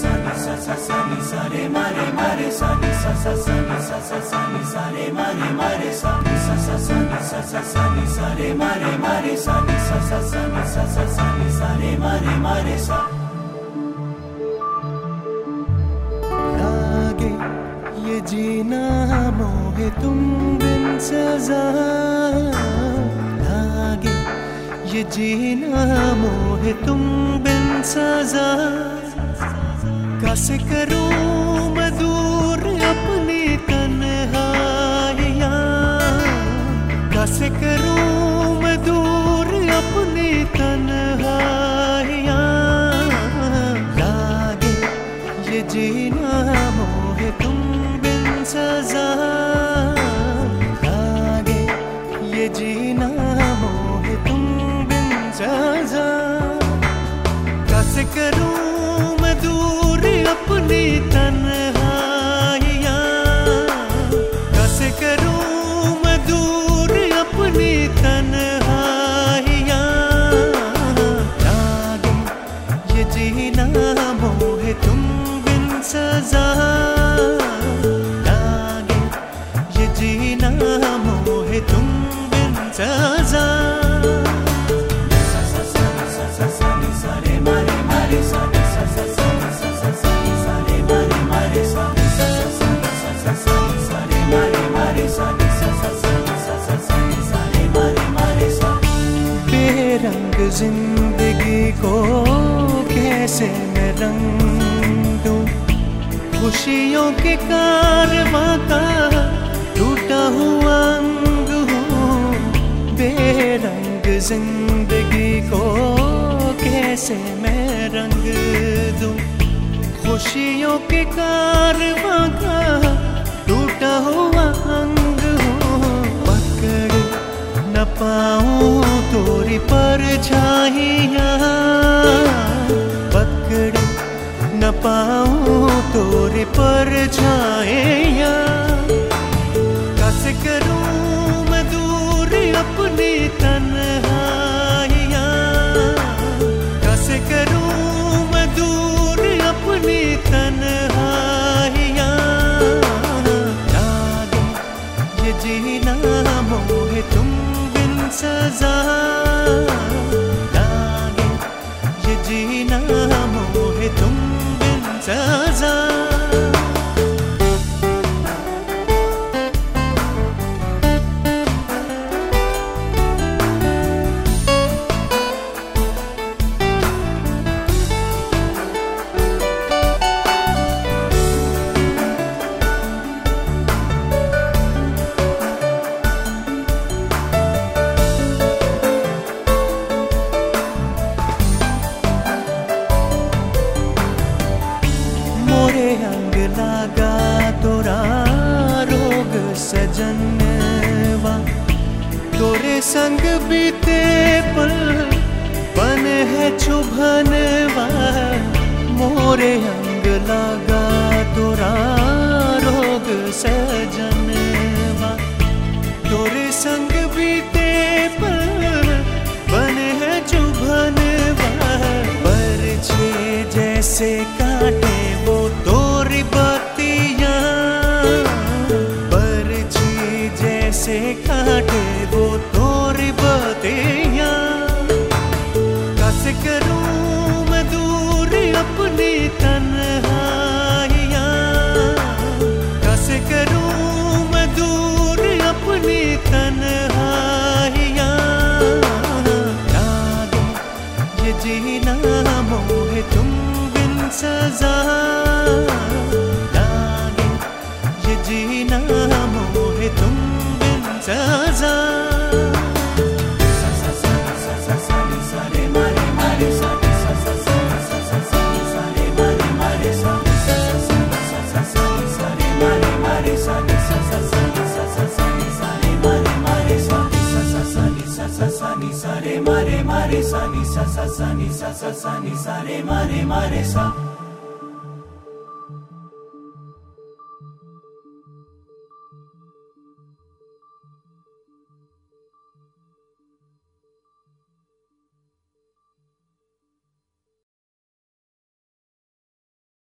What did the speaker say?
sa ni sa sa sa ni sa re ma re sa ni sa sa sa ni sa sa sa ni sa re ma re sa ni sa sa sa ni sa sa sa ni sa re ma re sa ni sa sa sa ni sa sa sa ni sa re ma re sa. लागे ये जीना मोहे तुम बिन सजा, लागे ये जीना मोहे तुम बिन सजा। कैसे करूं मैं दूर अपनी तन्हाइयाँ, कैसे करूं मैं दूर अपनी तन्हाइयाँ। लागे ये जीना मोहे तुम बिन सजा, लागे ये जीना मोहे तुम बिन सजा। कैसे करूं मैं दूर अपनी तन्हाइयाँ, कैसे करूं मैं दूर अपनी तन्हाइयाँ। लागे ये जीना मोहे तुम बिन सजा, लागे ये जीना मोहे तुम बिन सजा। बेरंग जिंदगी को कैसे मैं रंग दूं, खुशियों के कारवां का टूटा हुआ अंग हूँ। बेरंग जिंदगी को कैसे मैं रंग दूं, खुशियों के कारवां का टूटा हुआ अंग हूँ। पकड़ न पाऊं तोरी परछाइयाँ, पकड़ न पाऊं तोरी परछाइयाँ। कैसे करूं मैं दूर अपनी तन्हाइयाँ, कैसे करूं मैं दूर अपनी तन्हाइयाँ। लागे ये जीना मोहे तुम बिन सजा, लागे ये जीना मोहे तुम बिन सजा। अंग लागा तोरा रोग सजनवा, तोरे संग बीते पल बन है चुभनवा। मोरे अंग लागा तोरा रोग सजनवा, तोरे संग बीते पल बन है चुभनवा। बरछे जैसे काटे वो तोरी बत्तियाँ, बरछी जैसे काटे वो तोरी बत्तियाँ। कैसे करूं मैं दूर अपनी तन्हाइयाँ, कैसे करूं मैं दूर अपनी तन्हाइयाँ। लागे ये जीना मोहे तुम बिन सजा, लागे ये जीना मोहे तुम बिन सजा। Sa ni sa sa sa ni sa sa sa ni sa re ma re sa.